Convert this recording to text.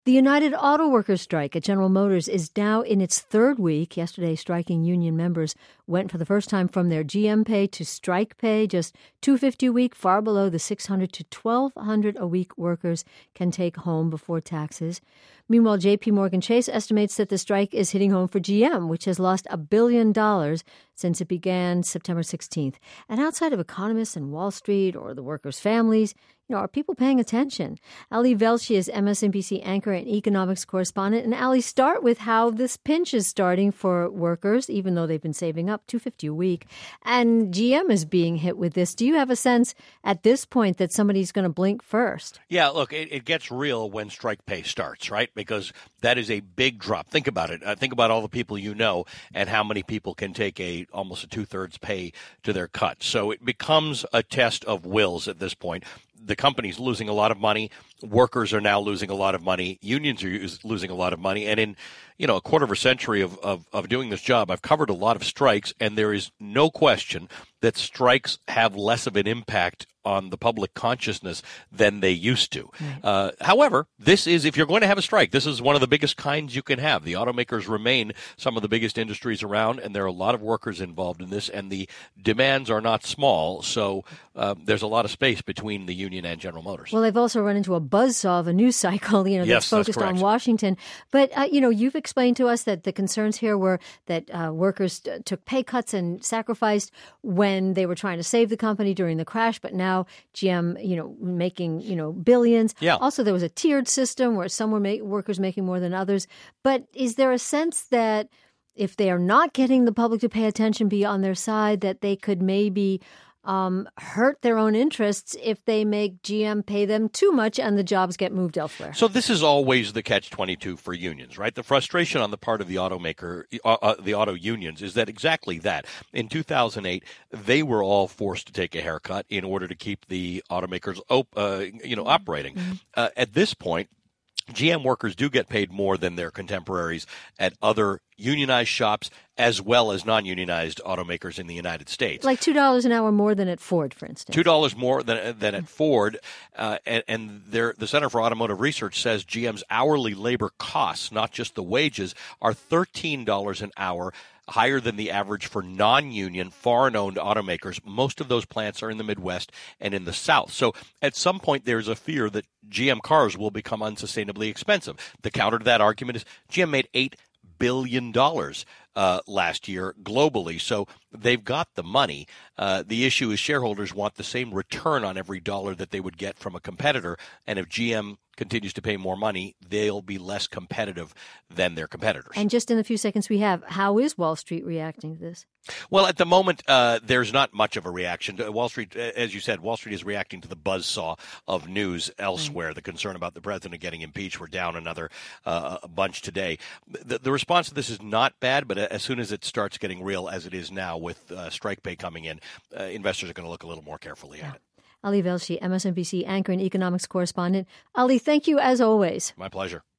The United Auto Workers strike at General Motors is now in its third week. Yesterday, striking union members went for the first time from their GM pay to strike pay, just $250 a week, far below the $600 to $1,200 a week workers can take home before taxes. Meanwhile, J.P. Morgan Chase estimates that the strike is hitting home for GM, which has lost $1 billion since it began September 16th. And outside of economists and Wall Street or the workers' families, are people paying attention? Ali Velshi is MSNBC anchor and economics correspondent. And Ali, start with how this pinch is starting for workers, even though they've been saving up $250 a week. And GM is being hit with this. Do you have a sense at this point that somebody's going to blink first? Yeah, look, it gets real when strike pay starts, right? Because that is a big drop. Think about it. Think about all the people you know and how many people can take almost a two-thirds pay to their cut. So it becomes a test of wills at this point. The company's losing a lot of money. Workers are now losing a lot of money. Unions are losing a lot of money. And in, a quarter of a century of doing this job, I've covered a lot of strikes, and there is no question that strikes have less of an impact on the public consciousness than they used to. Right. However, this is, if you're going to have a strike, this is one of the biggest kinds you can have. The automakers remain some of the biggest industries around, and there are a lot of workers involved in this, and the demands are not small. So there's a lot of space between the union and General Motors. Well, they've also run into a buzzsaw of a news cycle, that's focused on Washington. But, you've explained to us that the concerns here were that workers took pay cuts and sacrificed when they were trying to save the company during the crash. But now GM, making, billions. Yeah. Also, there was a tiered system where some were workers making more than others. But is there a sense that if they are not getting the public to pay attention, be on their side, that they could maybe hurt their own interests if they make GM pay them too much and the jobs get moved elsewhere? So this is always the catch-22 for unions, right? The frustration on the part of the the auto unions is that exactly that. In 2008, they were all forced to take a haircut in order to keep the automakers operating. Mm-hmm. At this point, GM workers do get paid more than their contemporaries at other unionized shops as well as non-unionized automakers in the United States. Like $2 an hour more than at Ford, for instance. $2 more than at Ford. And the Center for Automotive Research says GM's hourly labor costs, not just the wages, are $13 an hour, higher than the average for non-union, foreign-owned automakers. Most of those plants are in the Midwest and in the South. So at some point, there's a fear that GM cars will become unsustainably expensive. The counter to that argument is GM made $8 billion last year globally. So they've got the money. The issue is shareholders want the same return on every dollar that they would get from a competitor. And if GM continues to pay more money, they'll be less competitive than their competitors. And just in the few seconds we have, how is Wall Street reacting to this? Well, at the moment, there's not much of a reaction. Wall Street, as you said, Wall Street is reacting to the buzzsaw of news elsewhere. Right. The concern about the president getting impeached. We're down another bunch today. The response to this is not bad, but as soon as it starts getting real, as it is now with strike pay coming in, investors are going to look a little more carefully at it. Ali Velshi, MSNBC anchor and economics correspondent. Ali, thank you as always. My pleasure.